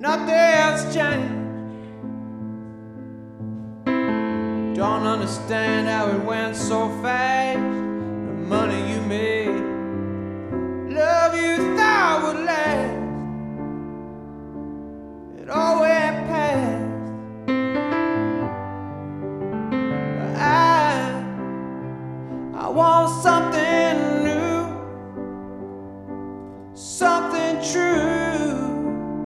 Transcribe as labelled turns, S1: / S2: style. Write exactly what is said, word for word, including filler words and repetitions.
S1: nothing's changed. Don't understand how it went so fast. The money you made, love you thought would last, it all went past. But I, I want something